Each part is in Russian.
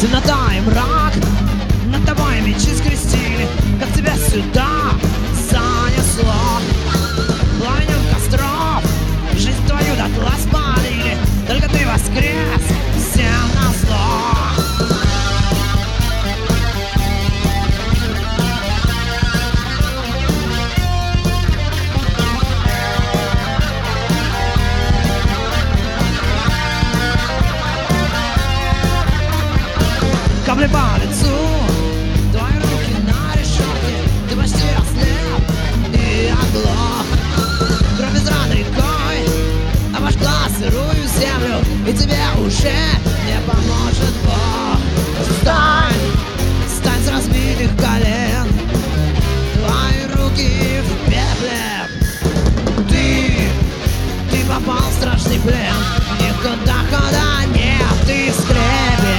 Темнота и мрак над тобой мечи скрестили. Как тебя сюда занесло? Пламенем костров жизнь твою дотла спалили. Только ты воскрес всем назло. Капли по лицу, твои руки на решетке. Ты почти ослеп и оглох. Кровь из ран рекой обожгла сырую землю, и тебе уже не поможет Бог. Встань, встань с разбитых колен, твои руки в пепле. Ты попал в страшный плен, никуда хода нет, ты в скрепе.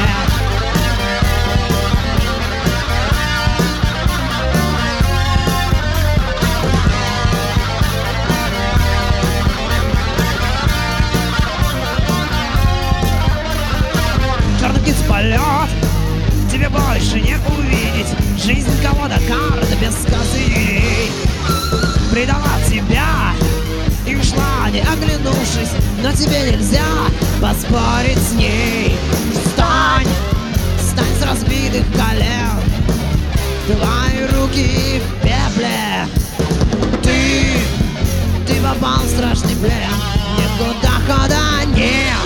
Полет тебе больше не увидеть. Жизнь кого-то карта без козырей предала тебя и ушла, не оглянувшись. Но тебе нельзя поспорить с ней. Встань, встань с разбитых колен, твои руки в пепле. Ты попал в страшный плен, никуда хода нет.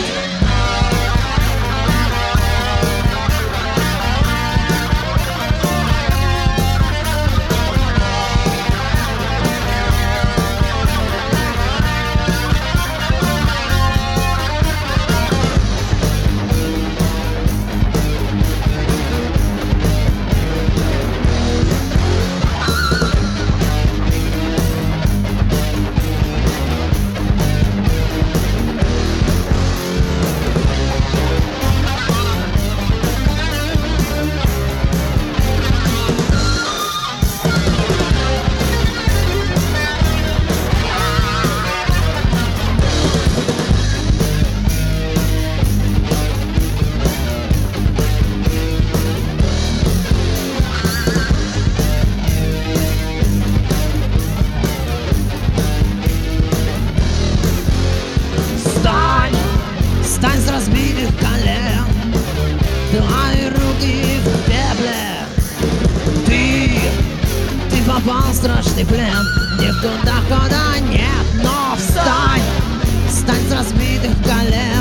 Встань с разбитых колен, твои руки в пепле. Ты попал в страшный плен, никуда хода нет. Но встань, встань с разбитых колен.